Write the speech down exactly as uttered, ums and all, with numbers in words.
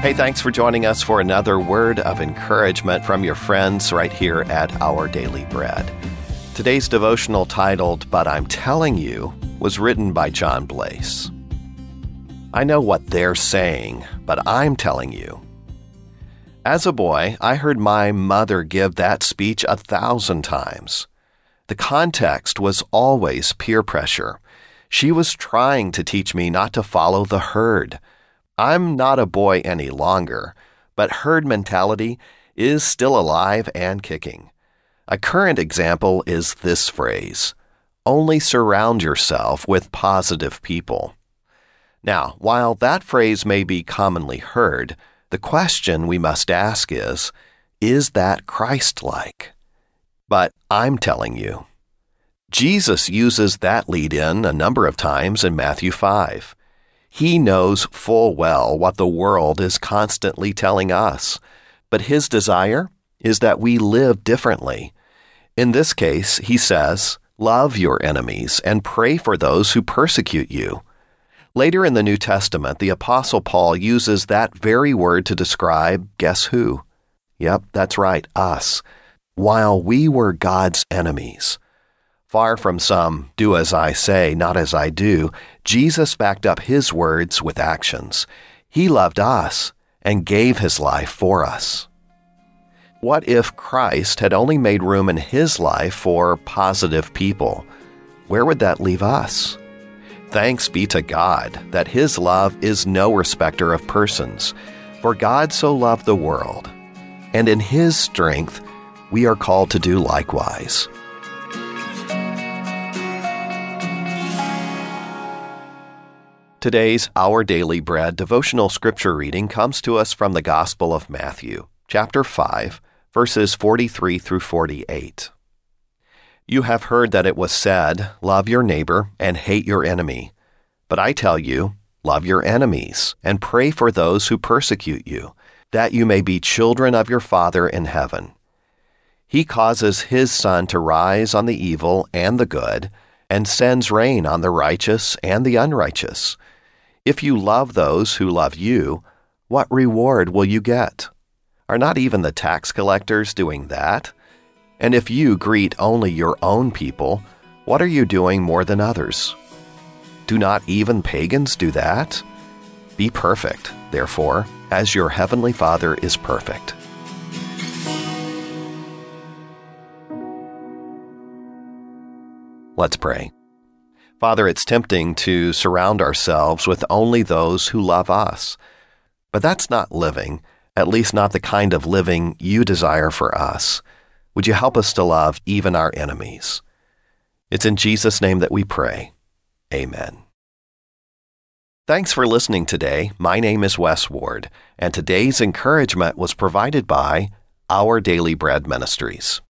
Hey, thanks for joining us for another word of encouragement from your friends right here at Our Daily Bread. Today's devotional, titled, But I'm Telling You, was written by John Blase. I know what they're saying, but I'm telling you. As a boy, I heard my mother give that speech a thousand times. The context was always peer pressure. She was trying to teach me not to follow the herd. I'm not a boy any longer, but herd mentality is still alive and kicking. A current example is this phrase: only surround yourself with positive people. Now, while that phrase may be commonly heard, the question we must ask is, is that Christ-like? But I'm telling you. Jesus uses that lead-in a number of times in Matthew five. He knows full well what the world is constantly telling us, but his desire is that we live differently. In this case, he says, love your enemies and pray for those who persecute you. Later in the New Testament, the Apostle Paul uses that very word to describe, guess who? Yep, that's right, us. While we were God's enemies. Far from some do as I say, not as I do, Jesus backed up his words with actions. He loved us and gave his life for us. What if Christ had only made room in his life for positive people? Where would that leave us? Thanks be to God that his love is no respecter of persons, for God so loved the world, and in his strength we are called to do likewise. Today's Our Daily Bread devotional scripture reading comes to us from the Gospel of Matthew, chapter five, verses forty-three through forty-eight. You have heard that it was said, love your neighbor and hate your enemy. But I tell you, love your enemies and pray for those who persecute you, that you may be children of your Father in heaven. He causes his sun to rise on the evil and the good, and sends rain on the righteous and the unrighteous. If you love those who love you, what reward will you get? Are not even the tax collectors doing that? And if you greet only your own people, what are you doing more than others? Do not even pagans do that? Be perfect, therefore, as your heavenly Father is perfect. Let's pray. Father, it's tempting to surround ourselves with only those who love us. But that's not living, at least not the kind of living you desire for us. Would you help us to love even our enemies? It's in Jesus' name that we pray. Amen. Thanks for listening today. My name is Wes Ward, and today's encouragement was provided by Our Daily Bread Ministries.